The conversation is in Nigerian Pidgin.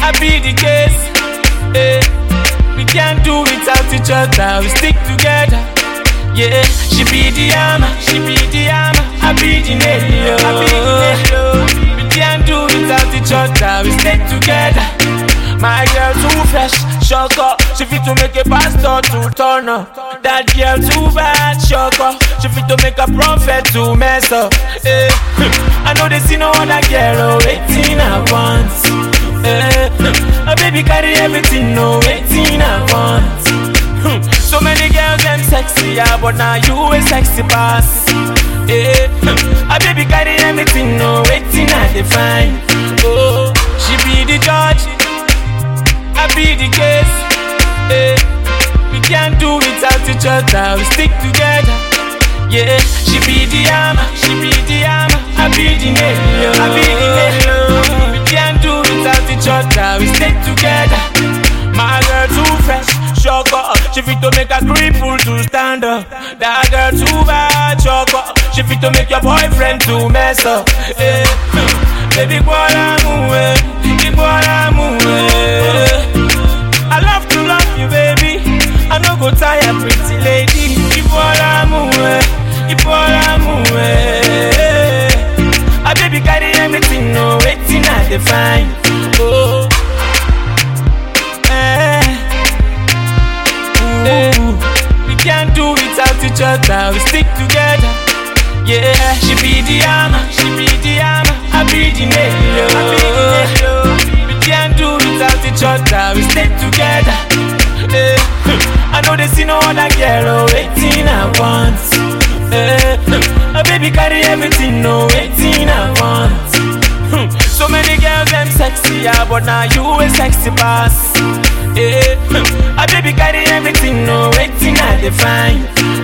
I be the case. We can't do without each other, we stick together. Yeah, she be the hammer, she be the hammer. I be the nail, I be the nail. We can't do without each other, we stick together. My girl too fresh, shock up. She fit to make a pastor to turn up. That girl too bad, shock up. She fit to make a prophet to mess up. I know they see no other girl, waiting at once. A baby carry everything, no waiting at once. So many girls them sexy, yeah, but now you a sexy pass. A baby carry everything, no waiting at the fine. Oh, she be the judge, I be the case. We can't do without each other, we stick together. Yeah, she be the hammer, she be the hammer. I be the nail, I be the nail. We can't do without each other, we stick together. My girl too fresh, shock up. She fit to make a cripple to stand up. That girl too bad, shock up. She fit to make your boyfriend to mess up. Baby, bola move, bola move. I love to love you, baby. I no go tire, pretty lady. Bola move, bola move. A baby carry everything, no waiting at the fine. Oh. We can't do without each other, we stick together. Yeah, she be the hammer, she be the hammer. I be the nail, I be the nail. We can't do without each other, we stick together. I know they see no other girl, waiting at once. A baby carry everything, no waiting at once. So many girls them sexy, yeah, but now you a sexy pass. A baby carry everything, no waiting at the fine.